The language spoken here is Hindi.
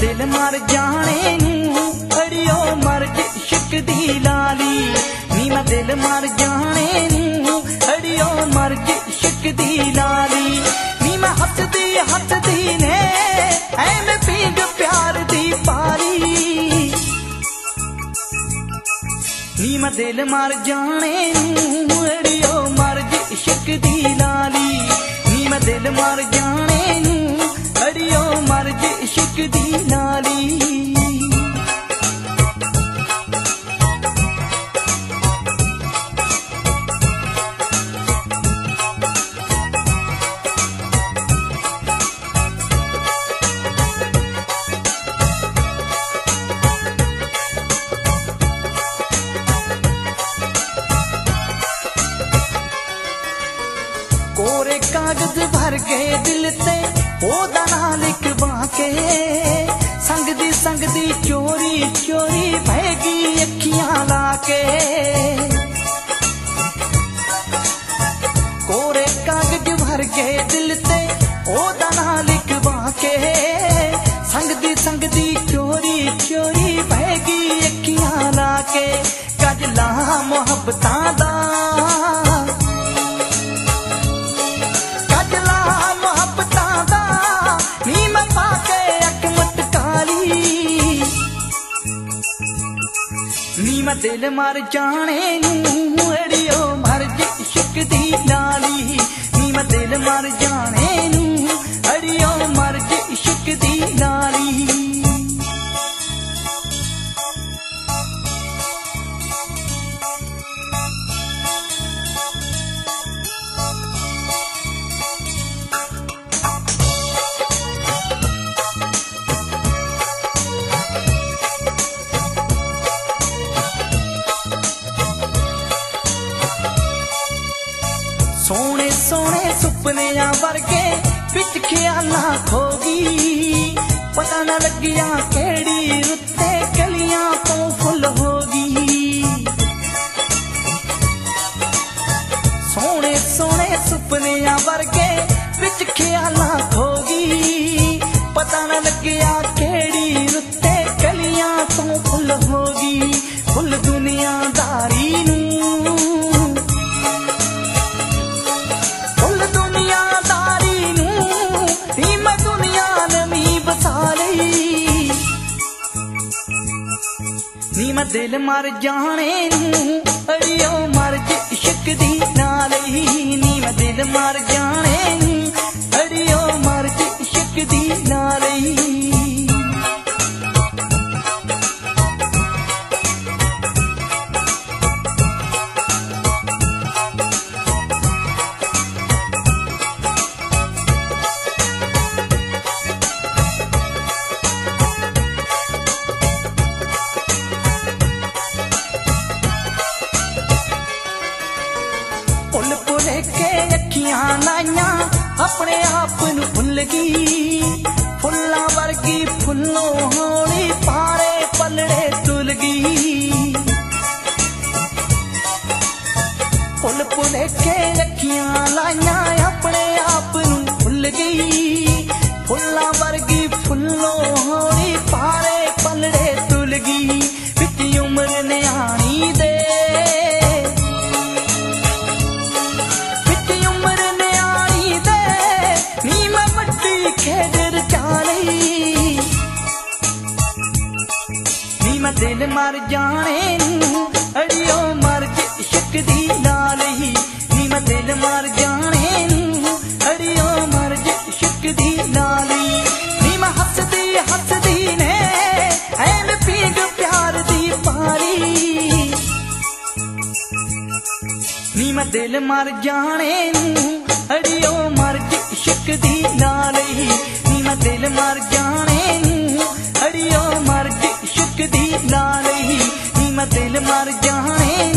दिल मर जाने नूं अड़ियो मर्ज इश्क दी लाली नी मैं दिल मर जाने नूं अड़ियो मर्ज इश्क दी लाली नी मैं हसदी ने ऐवें पींग प्यार दी पारी नी मैं दिल मर जाने नूं अड़ियो मर्ज इश्क दी लाली नी मैं दिल मर जाने नूं अड़ियो मर्ज इश्क दी लाली। कोरे कागज भर गए दिल ते ओदा नाल लिखवा के संग दी चोरी चोरी बहगी अखियां लाके कोरे कागज भर गए दिल ते ओदा नाल लिखवा के संग दी चोरी चोरी बहगी अखियां लाके कजला मोहब्बतां दा नी मैं दिल मर जाने नूं अड़ियो मर्ज इश्क दी लाली नी मैं दिल मर जाने नूं अड़ियो मर्ज इश्क दी लाली। सोने सोने सुपनिया वर्गे बिच ख्यालां खोगी पता न लगिया केड़ी रुत्ते कलियां तो फुल होगी सोने सोने सुपनिया वर्गे बिच ख्यालां खोगी पता न लगिया केड़ी रुत्ते कलियां तो फुल होगी फुल दुनियादारी नूं नी मैं दिल मर जाने नूं अड़ियो मर्ज इश्क दी लाली नी मैं दिल मर जाने नूं अड़ियो मर्ज इश्क दी लाली। के अखियां लाइया अपने आप नूं भुल गई फुल्लां वर्गी फुल्लों होली पारे पलड़े तुल गई फुल के अखियां लाइया अपने आप नूं भुल गई फुल्लां वर्गी फुल्लों होली पारे पलड़े तुल गई बिच उम्र न्याणी दे खेदर चाली नी मैं दिल मर जाने नूं अड़ियो मर्ज इश्क दी लाली नी मैं दिल मर जाने नूं अड़ियो मर्ज इश्क दी लाली नी मैं हसदी ने ऐवें पींग प्यार दी पारी नी मैं दिल मर जाने नूं अड़ियो मर्ज इश्क दी लाली नी मैं दिल मर जाने नूं अड़ियो मर्ज इश्क दी लाली नी मैं दिल मर जाने